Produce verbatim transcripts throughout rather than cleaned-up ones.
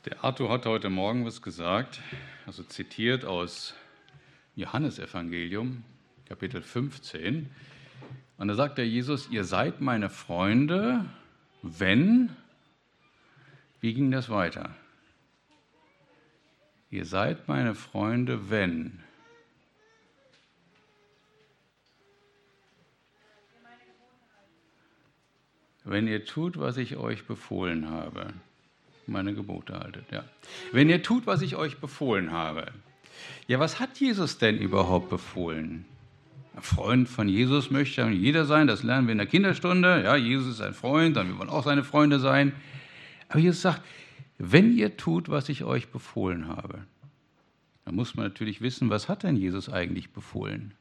Der Arthur hat heute Morgen was gesagt, also zitiert aus Johannesevangelium, Kapitel fünfzehn. Und da sagt der Jesus, ihr seid meine Freunde, wenn, wie ging das weiter? Ihr seid meine Freunde, wenn. Wenn ihr tut, was ich euch befohlen habe. Meine Gebote haltet, ja. Wenn ihr tut, was ich euch befohlen habe. Ja, was hat Jesus denn überhaupt befohlen? Ein Freund von Jesus möchte jeder sein, das lernen wir in der Kinderstunde. Ja, Jesus ist ein Freund, dann wir wollen auch seine Freunde sein. Aber Jesus sagt, wenn ihr tut, was ich euch befohlen habe. Dann muss man natürlich wissen, was hat denn Jesus eigentlich befohlen?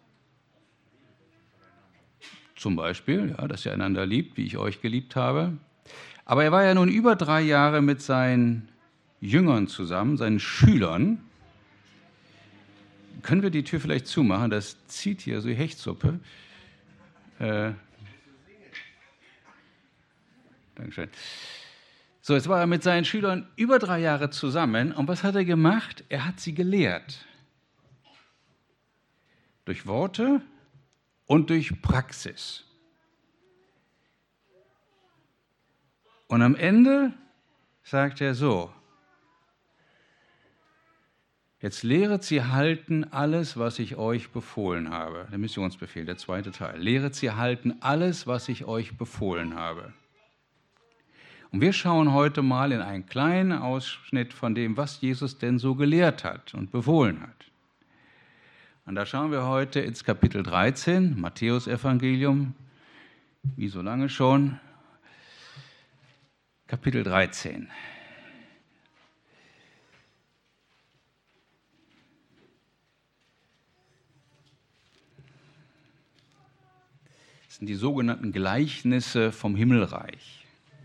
Zum Beispiel, ja, dass ihr einander liebt, wie ich euch geliebt habe. Aber er war ja nun über drei Jahre mit seinen Jüngern zusammen, seinen Schülern. Können wir die Tür vielleicht zumachen? Das zieht hier so Hechtsuppe. Äh, Dankeschön. So, jetzt war er mit seinen Schülern über drei Jahre zusammen. Und was hat er gemacht? Er hat sie gelehrt. Durch Worte und durch Praxis. Und am Ende sagt er so, jetzt lehret sie halten alles, was ich euch befohlen habe. Der Missionsbefehl, der zweite Teil. Lehret sie halten alles, was ich euch befohlen habe. Und wir schauen heute mal in einen kleinen Ausschnitt von dem, was Jesus denn so gelehrt hat und befohlen hat. Und da schauen wir heute ins Kapitel dreizehn, Matthäus-Evangelium, wie so lange schon. Kapitel dreizehn. Das sind die sogenannten Gleichnisse vom Himmelreich.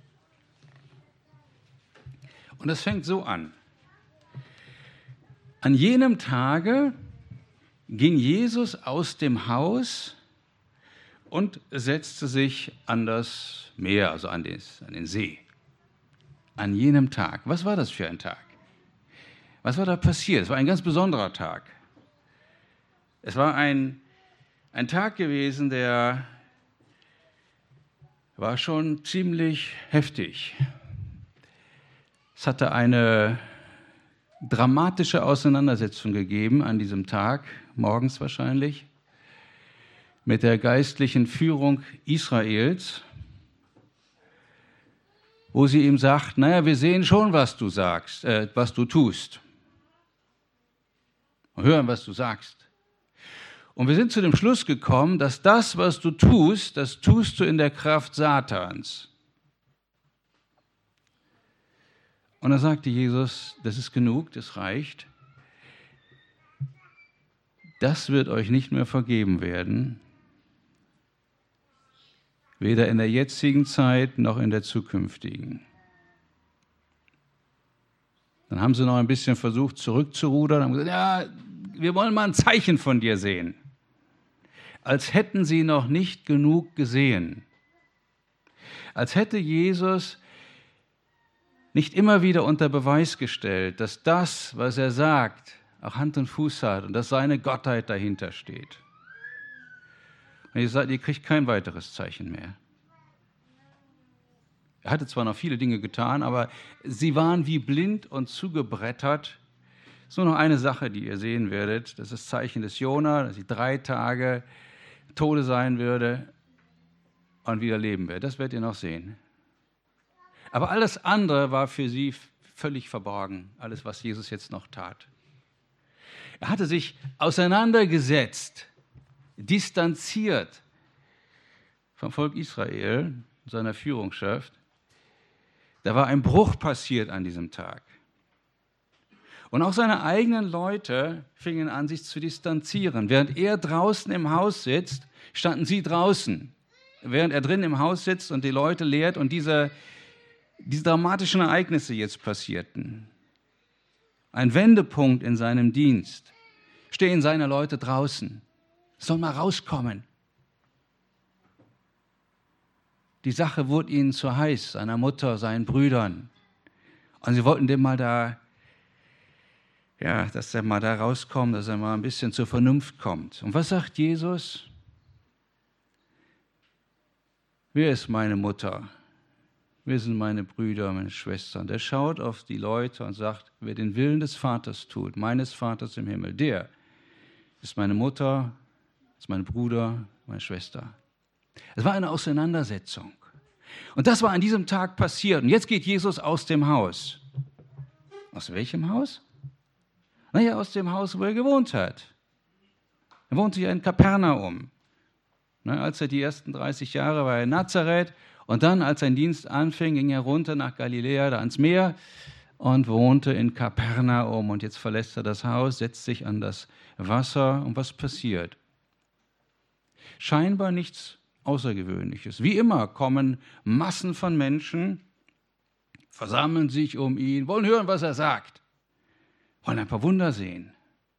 Und das fängt so an. An jenem Tage ging Jesus aus dem Haus und setzte sich an das Meer, also an den, an den See. An jenem Tag. Was war das für ein Tag? Was war da passiert? Es war ein ganz besonderer Tag. Es war ein, ein Tag gewesen, der war schon ziemlich heftig. Es hatte eine dramatische Auseinandersetzung gegeben an diesem Tag, morgens wahrscheinlich, mit der geistlichen Führung Israels, wo sie ihm sagt, naja, wir sehen schon, was du sagst, äh, was du tust. Wir hören, was du sagst. Und wir sind zu dem Schluss gekommen, dass das, was du tust, das tust du in der Kraft Satans. Und da sagte Jesus, das ist genug, das reicht. Das wird euch nicht mehr vergeben werden. Weder in der jetzigen Zeit noch in der zukünftigen. Dann haben sie noch ein bisschen versucht zurückzurudern und haben gesagt, ja, wir wollen mal ein Zeichen von dir sehen. Als hätten sie noch nicht genug gesehen. Als hätte Jesus nicht immer wieder unter Beweis gestellt, dass das, was er sagt, auch Hand und Fuß hat und dass seine Gottheit dahinter steht. Und ihr sagt, ihr kriegt kein weiteres Zeichen mehr. Er hatte zwar noch viele Dinge getan, aber sie waren wie blind und zugebrettert. Es ist nur noch eine Sache, die ihr sehen werdet. Das ist das Zeichen des Jona, dass sie drei Tage Tode sein würde und wieder leben wird. Das werdet ihr noch sehen. Aber alles andere war für sie völlig verborgen, alles, was Jesus jetzt noch tat. Er hatte sich auseinandergesetzt, distanziert vom Volk Israel, seiner Führungsschaft. Da war ein Bruch passiert an diesem Tag. Und auch seine eigenen Leute fingen an, sich zu distanzieren. Während er draußen im Haus sitzt, standen sie draußen. Während er drin im Haus sitzt und die Leute lehrt und diese, diese dramatischen Ereignisse jetzt passierten. Ein Wendepunkt in seinem Dienst. Stehen seine Leute draußen. Soll mal rauskommen. Die Sache wurde ihnen zu heiß, seiner Mutter, seinen Brüdern. Und sie wollten dem mal da, ja, dass er mal da rauskommt, dass er mal ein bisschen zur Vernunft kommt. Und was sagt Jesus? Wer ist meine Mutter? Wer sind meine Brüder, meine Schwestern? Der schaut auf die Leute und sagt, wer den Willen des Vaters tut, meines Vaters im Himmel, der ist meine Mutter, ist mein Bruder, meine Schwester. Es war eine Auseinandersetzung. Und das war an diesem Tag passiert. Und jetzt geht Jesus aus dem Haus. Aus welchem Haus? Naja, aus dem Haus, wo er gewohnt hat. Er wohnte ja in Kapernaum. Na, als er die ersten dreißig Jahre war in Nazareth und dann, als sein Dienst anfing, ging er runter nach Galiläa, da ans Meer und wohnte in Kapernaum. Und jetzt verlässt er das Haus, setzt sich an das Wasser. Und was passiert? Scheinbar nichts Außergewöhnliches. Wie immer kommen Massen von Menschen, versammeln sich um ihn, wollen hören, was er sagt, wollen ein paar Wunder sehen.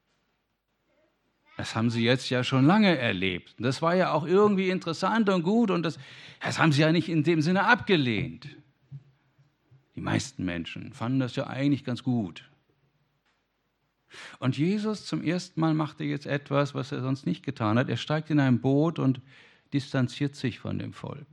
Das haben sie jetzt ja schon lange erlebt. Das war ja auch irgendwie interessant und gut und das, das haben sie ja nicht in dem Sinne abgelehnt. Die meisten Menschen fanden das ja eigentlich ganz gut. Und Jesus zum ersten Mal machte jetzt etwas, was er sonst nicht getan hat. Er steigt in ein Boot und distanziert sich von dem Volk.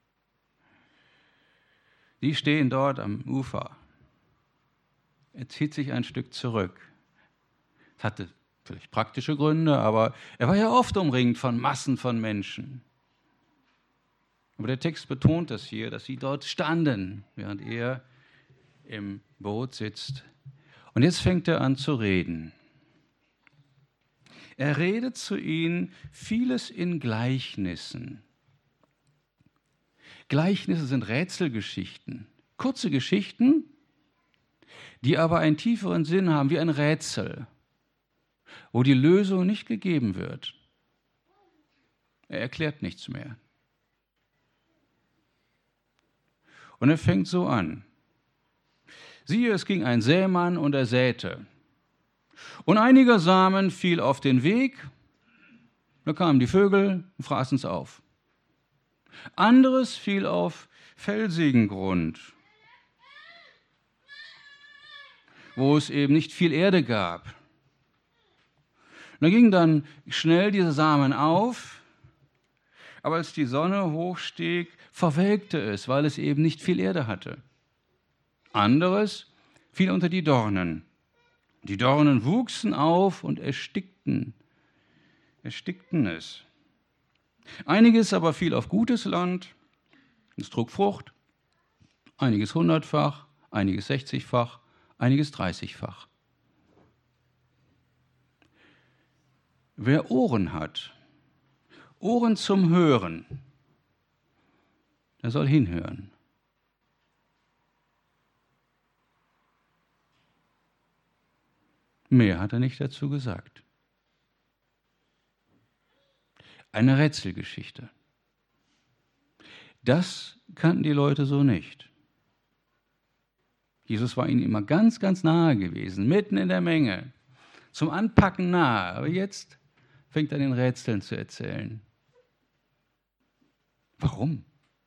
Die stehen dort am Ufer. Er zieht sich ein Stück zurück. Es hatte vielleicht praktische Gründe, aber er war ja oft umringt von Massen von Menschen. Aber der Text betont das hier, dass sie dort standen, während er im Boot sitzt. Und jetzt fängt er an zu reden. Er redet zu ihnen vieles in Gleichnissen. Gleichnisse sind Rätselgeschichten, kurze Geschichten, die aber einen tieferen Sinn haben, wie ein Rätsel, wo die Lösung nicht gegeben wird. Er erklärt nichts mehr. Und er fängt so an. Siehe, es ging ein Sämann und er säte. Und einiger Samen fiel auf den Weg, da kamen die Vögel und fraßen es auf. Anderes fiel auf felsigen Grund, wo es eben nicht viel Erde gab. Und da ging dann schnell diese Samen auf, aber als die Sonne hochstieg, verwelkte es, weil es eben nicht viel Erde hatte. Anderes fiel unter die Dornen. Die Dornen wuchsen auf und erstickten, erstickten es. Einiges aber fiel auf gutes Land, es trug Frucht, einiges hundertfach, einiges sechzigfach, einiges dreißigfach. Wer Ohren hat, Ohren zum Hören, der soll hinhören. Mehr hat er nicht dazu gesagt. Eine Rätselgeschichte. Das kannten die Leute so nicht. Jesus war ihnen immer ganz, ganz nahe gewesen, mitten in der Menge, zum Anpacken nahe. Aber jetzt fängt er an, den Rätseln zu erzählen. Warum?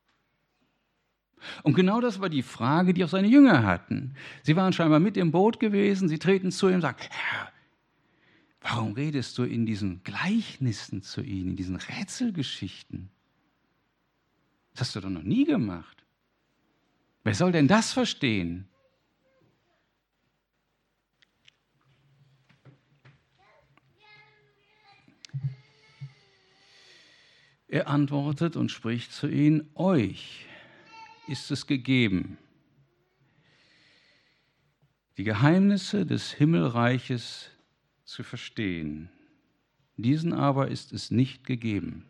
Und genau das war die Frage, die auch seine Jünger hatten. Sie waren scheinbar mit im Boot gewesen, sie treten zu ihm und sagen, Herr, warum redest du in diesen Gleichnissen zu ihnen, in diesen Rätselgeschichten? Das hast du doch noch nie gemacht. Wer soll denn das verstehen? Er antwortet und spricht zu ihnen, euch ist es gegeben, die Geheimnisse des Himmelreiches zu verstehen. Diesen aber ist es nicht gegeben.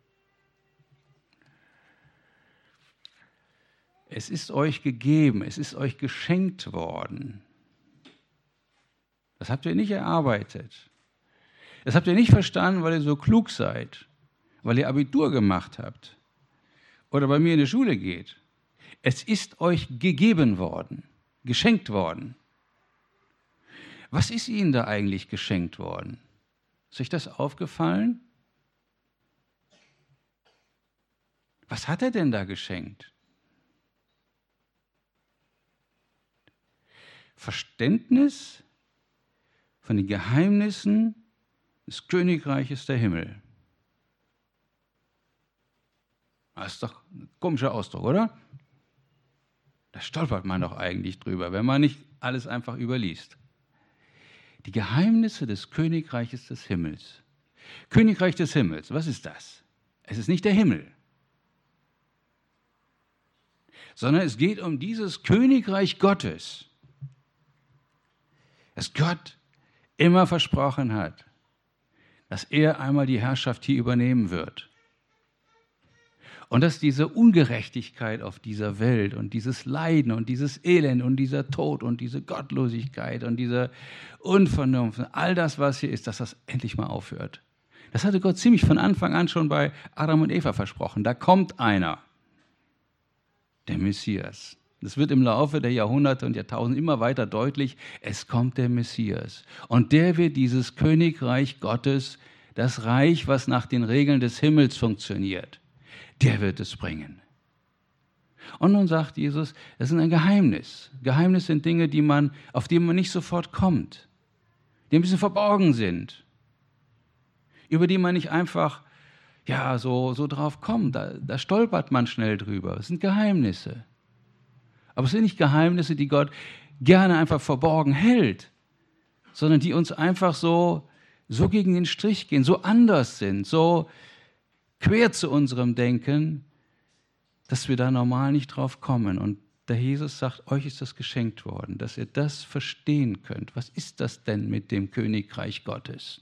Es ist euch gegeben, es ist euch geschenkt worden. Das habt ihr nicht erarbeitet. Das habt ihr nicht verstanden, weil ihr so klug seid, weil ihr Abitur gemacht habt oder bei mir in die Schule geht. Es ist euch gegeben worden, geschenkt worden. Was ist Ihnen da eigentlich geschenkt worden? Ist euch das aufgefallen? Was hat er denn da geschenkt? Verständnis von den Geheimnissen des Königreiches der Himmel. Das ist doch ein komischer Ausdruck, oder? Da stolpert man doch eigentlich drüber, wenn man nicht alles einfach überliest. Die Geheimnisse des Königreiches des Himmels. Königreich des Himmels, was ist das? Es ist nicht der Himmel, sondern es geht um dieses Königreich Gottes, das Gott immer versprochen hat, dass er einmal die Herrschaft hier übernehmen wird. Und dass diese Ungerechtigkeit auf dieser Welt und dieses Leiden und dieses Elend und dieser Tod und diese Gottlosigkeit und diese Unvernunft, all das, was hier ist, dass das endlich mal aufhört. Das hatte Gott ziemlich von Anfang an schon bei Adam und Eva versprochen. Da kommt einer, der Messias. Das wird im Laufe der Jahrhunderte und Jahrtausende immer weiter deutlich. Es kommt der Messias. Und der wird dieses Königreich Gottes, das Reich, was nach den Regeln des Himmels funktioniert, der wird es bringen. Und nun sagt Jesus, das ist ein Geheimnis. Geheimnis sind Dinge, die man, auf die man nicht sofort kommt, die ein bisschen verborgen sind, über die man nicht einfach ja, so, so drauf kommt. Da, da stolpert man schnell drüber. Es sind Geheimnisse. Aber es sind nicht Geheimnisse, die Gott gerne einfach verborgen hält, sondern die uns einfach so, so gegen den Strich gehen, so anders sind, so quer zu unserem Denken, dass wir da normal nicht drauf kommen. Und der Jesus sagt, euch ist das geschenkt worden, dass ihr das verstehen könnt. Was ist das denn mit dem Königreich Gottes?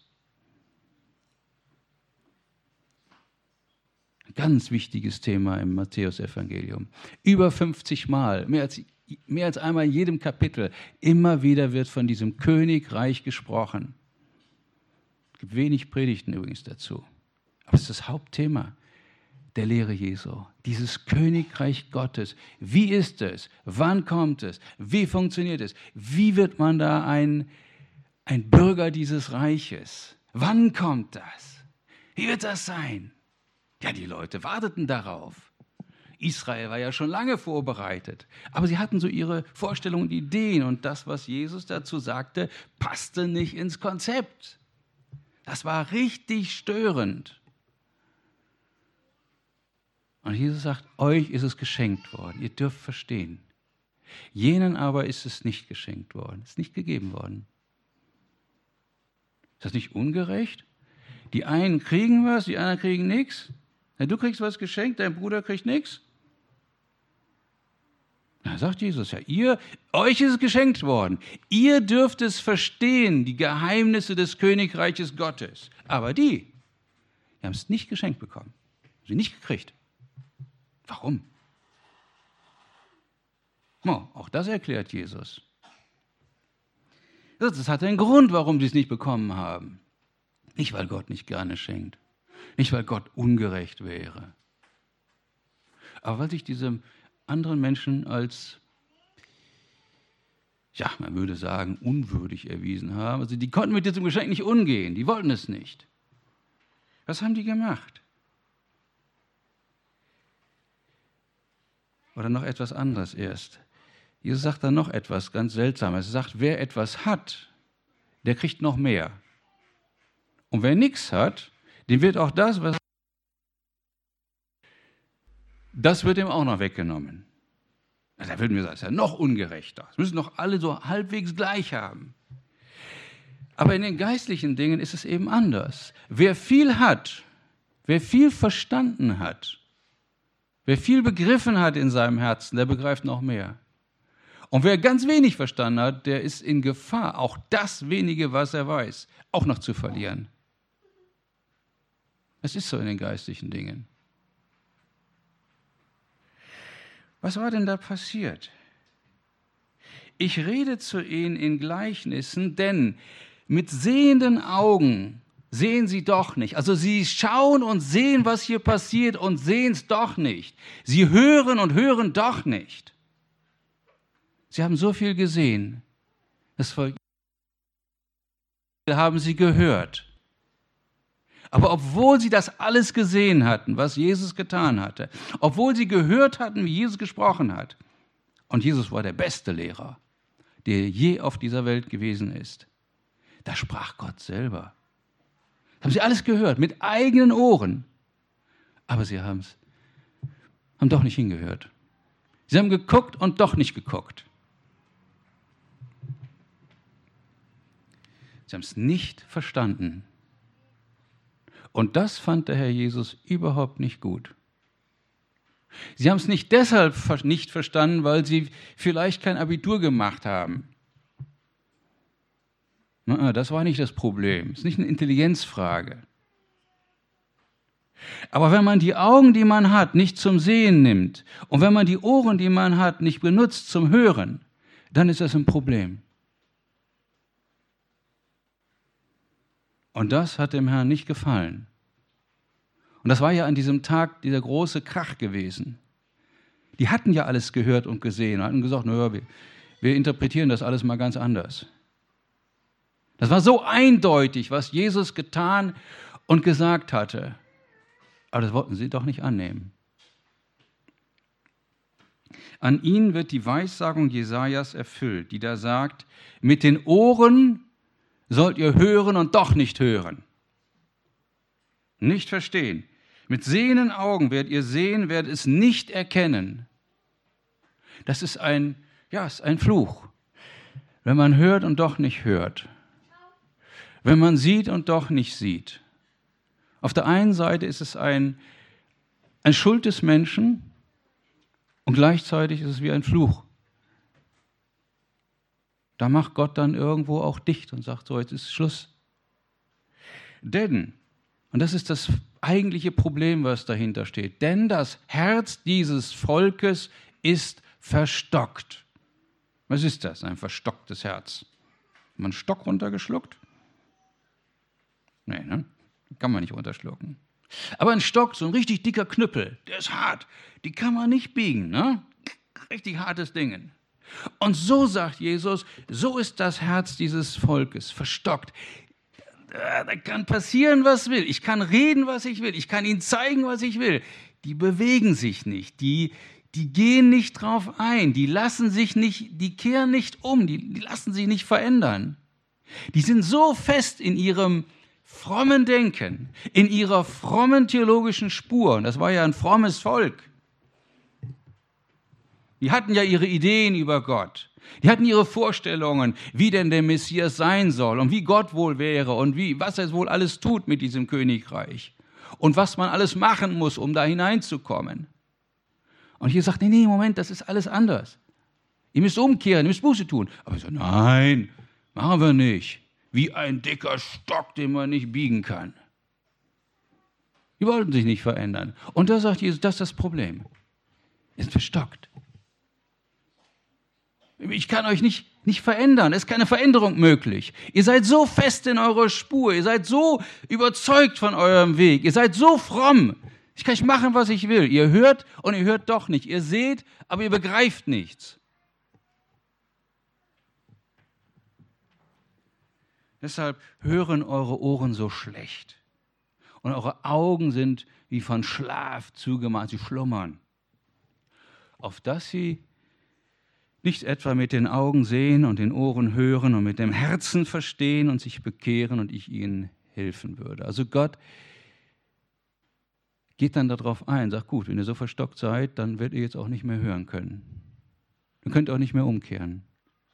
Ein ganz wichtiges Thema im Matthäusevangelium. Über fünfzig Mal, mehr als, mehr als einmal in jedem Kapitel, immer wieder wird von diesem Königreich gesprochen. Es gibt wenig Predigten übrigens dazu. Aber es ist das Hauptthema der Lehre Jesu. Dieses Königreich Gottes. Wie ist es? Wann kommt es? Wie funktioniert es? Wie wird man da ein, ein Bürger dieses Reiches? Wann kommt das? Wie wird das sein? Ja, die Leute warteten darauf. Israel war ja schon lange vorbereitet. Aber sie hatten so ihre Vorstellungen und Ideen. Und das, was Jesus dazu sagte, passte nicht ins Konzept. Das war richtig störend. Und Jesus sagt, euch ist es geschenkt worden. Ihr dürft verstehen. Jenen aber ist es nicht geschenkt worden. Es ist nicht gegeben worden. Ist das nicht ungerecht? Die einen kriegen was, die anderen kriegen nichts. Du kriegst was geschenkt, dein Bruder kriegt nichts. Da sagt Jesus, ja, ihr, euch ist es geschenkt worden. Ihr dürft es verstehen, die Geheimnisse des Königreiches Gottes. Aber die, die haben es nicht geschenkt bekommen. Sie nicht gekriegt. Warum? Oh, auch das erklärt Jesus. Das hat einen Grund, warum sie es nicht bekommen haben. Nicht, weil Gott nicht gerne schenkt. Nicht, weil Gott ungerecht wäre. Aber weil sich diese anderen Menschen als, ja, man würde sagen, unwürdig erwiesen haben. Also die konnten mit diesem Geschenk nicht umgehen. Die wollten es nicht. Was haben die gemacht? Oder noch etwas anderes erst. Jesus sagt dann noch etwas ganz Seltsames. Er sagt, wer etwas hat, der kriegt noch mehr. Und wer nichts hat, dem wird auch das, was das wird ihm auch noch weggenommen. Da würden wir sagen, das ist ja noch ungerechter. Das müssen doch alle so halbwegs gleich haben. Aber in den geistlichen Dingen ist es eben anders. Wer viel hat, wer viel verstanden hat, wer viel begriffen hat in seinem Herzen, der begreift noch mehr. Und wer ganz wenig verstanden hat, der ist in Gefahr, auch das wenige, was er weiß, auch noch zu verlieren. Es ist so in den geistlichen Dingen. Was war denn da passiert? Ich rede zu ihnen in Gleichnissen, denn mit sehenden Augen sehen sie doch nicht. Also sie schauen und sehen, was hier passiert und sehen es doch nicht. Sie hören und hören doch nicht. Sie haben so viel gesehen. Das Volk haben sie gehört. Aber obwohl sie das alles gesehen hatten, was Jesus getan hatte, obwohl sie gehört hatten, wie Jesus gesprochen hat, und Jesus war der beste Lehrer, der je auf dieser Welt gewesen ist. Da sprach Gott selber. Das haben sie alles gehört, mit eigenen Ohren. Aber sie haben's, haben doch nicht hingehört. Sie haben geguckt und doch nicht geguckt. Sie haben es nicht verstanden. Und das fand der Herr Jesus überhaupt nicht gut. Sie haben es nicht deshalb nicht verstanden, weil sie vielleicht kein Abitur gemacht haben. Das war nicht das Problem. Es ist nicht eine Intelligenzfrage. Aber wenn man die Augen, die man hat, nicht zum Sehen nimmt und wenn man die Ohren, die man hat, nicht benutzt zum Hören, dann ist das ein Problem. Und das hat dem Herrn nicht gefallen. Und das war ja an diesem Tag dieser große Krach gewesen. Die hatten ja alles gehört und gesehen und hatten gesagt, naja, wir, wir interpretieren das alles mal ganz anders. Das war so eindeutig, was Jesus getan und gesagt hatte. Aber das wollten sie doch nicht annehmen. An ihnen wird die Weissagung Jesajas erfüllt, die da sagt, mit den Ohren sollt ihr hören und doch nicht hören. Nicht verstehen. Mit sehenden Augen werdet ihr sehen, werdet es nicht erkennen. Das ist ein, ja, ist ein Fluch. Wenn man hört und doch nicht hört. Wenn man sieht und doch nicht sieht. Auf der einen Seite ist es ein, ein Schuld des Menschen und gleichzeitig ist es wie ein Fluch. Da macht Gott dann irgendwo auch dicht und sagt, so, jetzt ist Schluss. Denn, und das ist das eigentliche Problem, was dahinter steht, denn das Herz dieses Volkes ist verstockt. Was ist das, ein verstocktes Herz? Hat man einen Stock runtergeschluckt? Nee, ne? Kann man nicht runterschlucken. Aber ein Stock, so ein richtig dicker Knüppel, der ist hart, die kann man nicht biegen, ne? Richtig hartes Ding. Und so sagt Jesus, so ist das Herz dieses Volkes, verstockt. Da kann passieren, was will. Ich kann reden, was ich will. Ich kann ihnen zeigen, was ich will. Die bewegen sich nicht. Die, die gehen nicht drauf ein. Die lassen sich nicht, die kehren nicht um. Die, die lassen sich nicht verändern. Die sind so fest in ihrem frommen Denken, in ihrer frommen theologischen Spur. Und das war ja ein frommes Volk. Die hatten ja ihre Ideen über Gott. Die hatten ihre Vorstellungen, wie denn der Messias sein soll und wie Gott wohl wäre und wie, was er wohl alles tut mit diesem Königreich und was man alles machen muss, um da hineinzukommen. Und hier sagt, nee, nee, Moment, das ist alles anders. Ihr müsst umkehren, ihr müsst Buße tun. Aber ich sage, nein, machen wir nicht. Wie ein dicker Stock, den man nicht biegen kann. Die wollten sich nicht verändern. Und da sagt Jesus, das ist das Problem. Ihr seid verstockt. Ich kann euch nicht, nicht verändern. Es ist keine Veränderung möglich. Ihr seid so fest in eurer Spur. Ihr seid so überzeugt von eurem Weg. Ihr seid so fromm. Ich kann nicht machen, was ich will. Ihr hört und ihr hört doch nicht. Ihr seht, aber ihr begreift nichts. Deshalb hören eure Ohren so schlecht. Und eure Augen sind wie von Schlaf zugemacht. Sie schlummern. Auf dass sie nicht etwa mit den Augen sehen und den Ohren hören und mit dem Herzen verstehen und sich bekehren und ich ihnen helfen würde. Also Gott geht dann darauf ein, sagt, gut, wenn ihr so verstockt seid, dann werdet ihr jetzt auch nicht mehr hören können. Dann könnt ihr auch nicht mehr umkehren.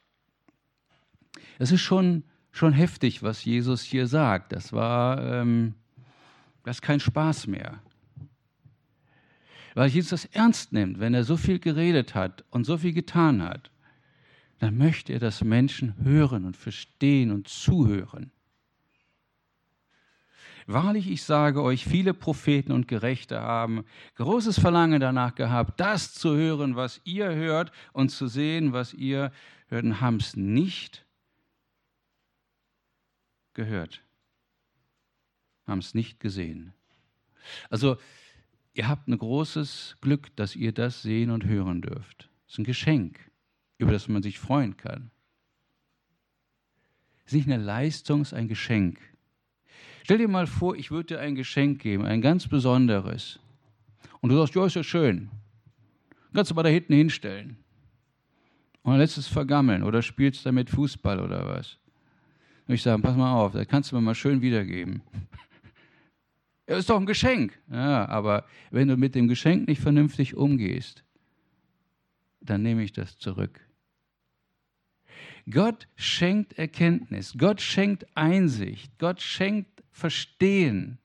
Es ist schon, schon heftig, was Jesus hier sagt. Das war ähm, das ist kein Spaß mehr. Weil Jesus das ernst nimmt, wenn er so viel geredet hat und so viel getan hat, dann möchte er, dass Menschen hören und verstehen und zuhören. Wahrlich, ich sage euch, viele Propheten und Gerechte haben großes Verlangen danach gehabt, das zu hören, was ihr hört und zu sehen, was ihr hört, und haben es nicht gehört, haben es nicht gesehen. Also, ihr habt ein großes Glück, dass ihr das sehen und hören dürft. Das ist ein Geschenk, über das man sich freuen kann. Es ist nicht eine Leistung, es ist ein Geschenk. Stell dir mal vor, ich würde dir ein Geschenk geben, ein ganz besonderes. Und du sagst, ja, ist ja schön. Kannst du mal da hinten hinstellen. Und dann lässt es vergammeln oder spielst damit Fußball oder was. Und ich sage, pass mal auf, das kannst du mir mal schön wiedergeben. Ja, ist doch ein Geschenk. Ja, aber wenn du mit dem Geschenk nicht vernünftig umgehst, dann nehme ich das zurück. Gott schenkt Erkenntnis, Gott schenkt Einsicht, Gott schenkt Verstehen.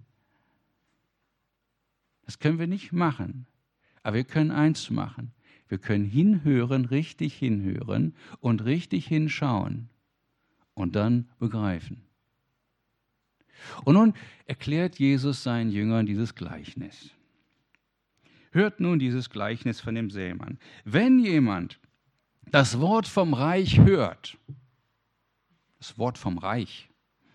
Das können wir nicht machen, aber wir können eins machen. Wir können hinhören, richtig hinhören und richtig hinschauen und dann begreifen. Und nun erklärt Jesus seinen Jüngern dieses Gleichnis. Hört nun dieses Gleichnis von dem Sämann. Wenn jemand das Wort vom Reich hört, das Wort vom Reich,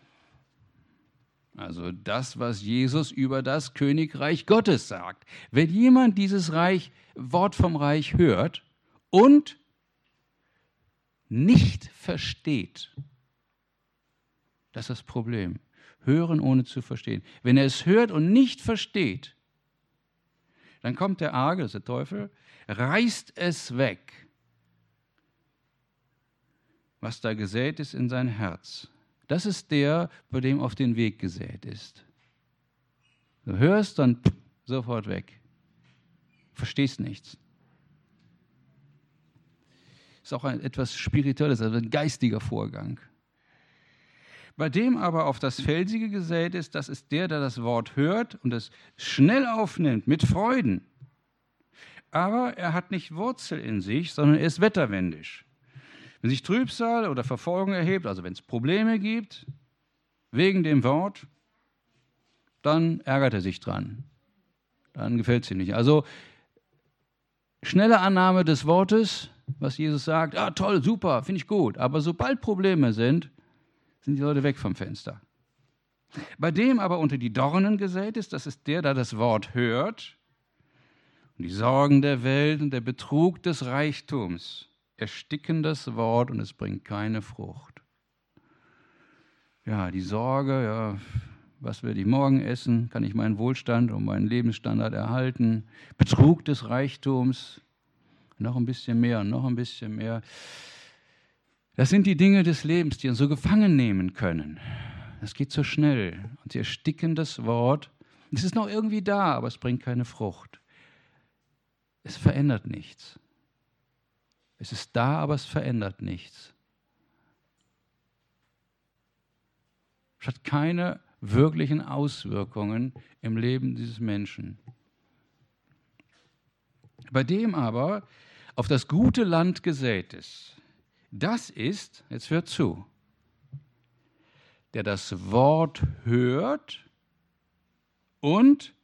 also das, was Jesus über das Königreich Gottes sagt. Wenn jemand dieses Reich, Wort vom Reich hört und nicht versteht, das ist das Problem. Hören ohne zu verstehen. Wenn er es hört und nicht versteht, dann kommt der Arge, das ist der Teufel, reißt es weg, was da gesät ist in sein Herz. Das ist der, bei dem auf den Weg gesät ist. Du hörst, dann sofort weg. Verstehst nichts. Ist auch ein etwas Spirituelles, also ein geistiger Vorgang. Bei dem aber auf das Felsige gesät ist, das ist der, der das Wort hört und es schnell aufnimmt, mit Freuden. Aber er hat nicht Wurzel in sich, sondern er ist wetterwendisch. Wenn sich Trübsal oder Verfolgung erhebt, also wenn es Probleme gibt, wegen dem Wort, dann ärgert er sich dran. Dann gefällt es ihm nicht. Also schnelle Annahme des Wortes, was Jesus sagt, ah toll, super, finde ich gut. Aber sobald Probleme sind, sind die Leute weg vom Fenster. Bei dem aber unter die Dornen gesät ist, das ist der, der das Wort hört, und die Sorgen der Welt und der Betrug des Reichtums ersticken das Wort und es bringt keine Frucht. Ja, die Sorge, ja, was werde ich morgen essen? Kann ich meinen Wohlstand und meinen Lebensstandard erhalten? Betrug des Reichtums, noch ein bisschen mehr, noch ein bisschen mehr. Das sind die Dinge des Lebens, die uns so gefangen nehmen können. Das geht so schnell und sie ersticken das Wort. Es ist noch irgendwie da, aber es bringt keine Frucht. Es verändert nichts. Es ist da, aber es verändert nichts. Es hat keine wirklichen Auswirkungen im Leben dieses Menschen. Bei dem aber auf das gute Land gesät ist, das ist, jetzt hört zu, der das Wort hört und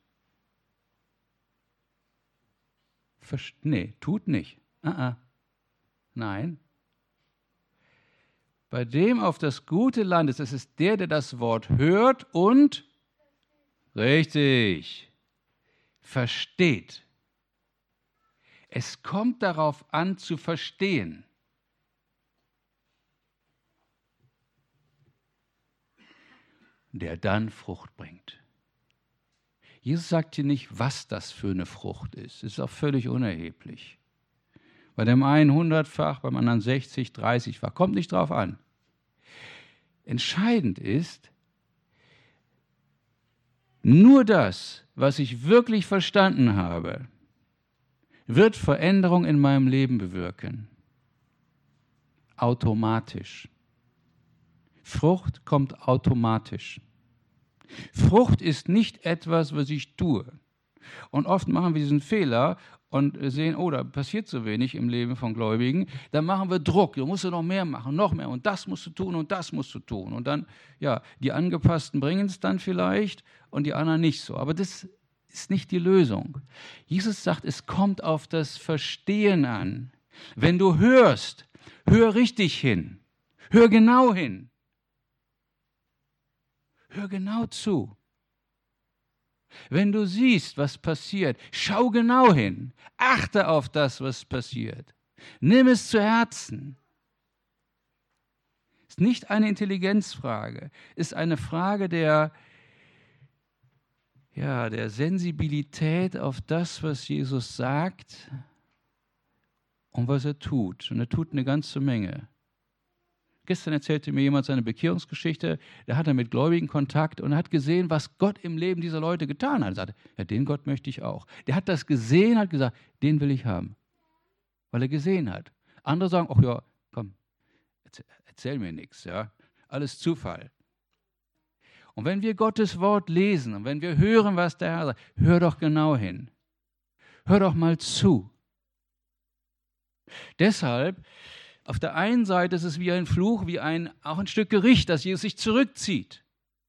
nee, tut nicht. Uh-uh. Nein. Bei dem auf das gute Land ist, das ist der, der das Wort hört und richtig versteht. Es kommt darauf an, zu verstehen. Der dann Frucht bringt. Jesus sagt hier nicht, was das für eine Frucht ist. Es ist auch völlig unerheblich. Bei dem einen hundertfach, beim anderen sechzig, dreißigfach. Kommt nicht drauf an. Entscheidend ist, nur das, was ich wirklich verstanden habe, wird Veränderung in meinem Leben bewirken. Automatisch. Frucht kommt automatisch. Frucht ist nicht etwas, was ich tue. Und oft machen wir diesen Fehler und sehen, oh, da passiert so wenig im Leben von Gläubigen. Dann machen wir Druck, du musst noch mehr machen, noch mehr und das musst du tun und das musst du tun. Und dann, ja, die Angepassten bringen es dann vielleicht und die anderen nicht so. Aber das ist nicht die Lösung. Jesus sagt, es kommt auf das Verstehen an. Wenn du hörst, hör richtig hin. Hör genau hin. Hör genau zu. Wenn du siehst, was passiert, schau genau hin. Achte auf das, was passiert. Nimm es zu Herzen. Es ist nicht eine Intelligenzfrage. Es ist eine Frage der, ja, der Sensibilität auf das, was Jesus sagt und was er tut. Und er tut eine ganze Menge. Gestern erzählte mir jemand seine Bekehrungsgeschichte. Der hatte mit Gläubigen Kontakt und hat gesehen, was Gott im Leben dieser Leute getan hat. Er sagte, ja, den Gott möchte ich auch. Der hat das gesehen, hat gesagt, den will ich haben. Weil er gesehen hat. Andere sagen, ach ja, komm, erzähl, erzähl mir nichts. Ja? Alles Zufall. Und wenn wir Gottes Wort lesen und wenn wir hören, was der Herr sagt, hör doch genau hin. Hör doch mal zu. Deshalb, auf der einen Seite ist es wie ein Fluch, wie ein, auch ein Stück Gericht, dass Jesus sich zurückzieht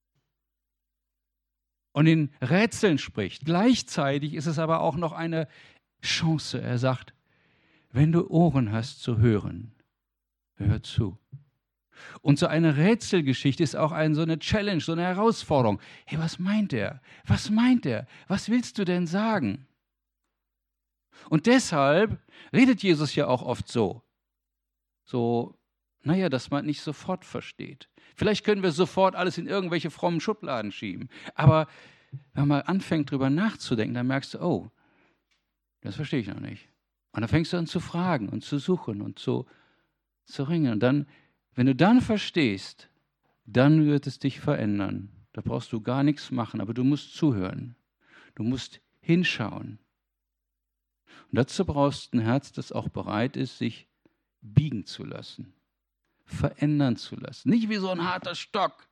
und in Rätseln spricht. Gleichzeitig ist es aber auch noch eine Chance. Er sagt, wenn du Ohren hast zu hören, hör zu. Und so eine Rätselgeschichte ist auch ein, so eine Challenge, so eine Herausforderung. Hey, was meint er? Was meint er? Was willst du denn sagen? Und deshalb redet Jesus ja auch oft so. So, naja, dass man nicht sofort versteht. Vielleicht können wir sofort alles in irgendwelche frommen Schubladen schieben. Aber wenn man anfängt, drüber nachzudenken, dann merkst du, oh, das verstehe ich noch nicht. Und dann fängst du an zu fragen und zu suchen und zu, zu ringen. Und dann, wenn du dann verstehst, dann wird es dich verändern. Da brauchst du gar nichts machen, aber du musst zuhören. Du musst hinschauen. Und dazu brauchst du ein Herz, das auch bereit ist, sich biegen zu lassen, verändern zu lassen. Nicht wie so ein harter Stock,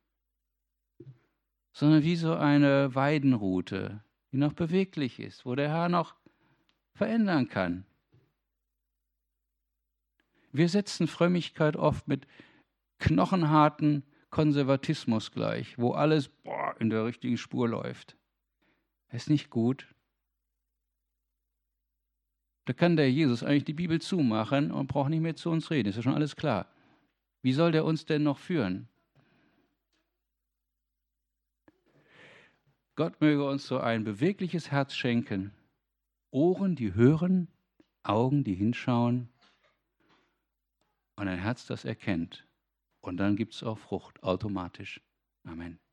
sondern wie so eine Weidenrute, die noch beweglich ist, wo der Herr noch verändern kann. Wir setzen Frömmigkeit oft mit knochenharten Konservatismus gleich, wo alles boah, in der richtigen Spur läuft. Das ist nicht gut. Da kann der Jesus eigentlich die Bibel zumachen und braucht nicht mehr zu uns reden. Ist ja schon alles klar. Wie soll der uns denn noch führen? Gott möge uns so ein bewegliches Herz schenken. Ohren, die hören, Augen, die hinschauen und ein Herz, das erkennt. Und dann gibt es auch Frucht, automatisch. Amen.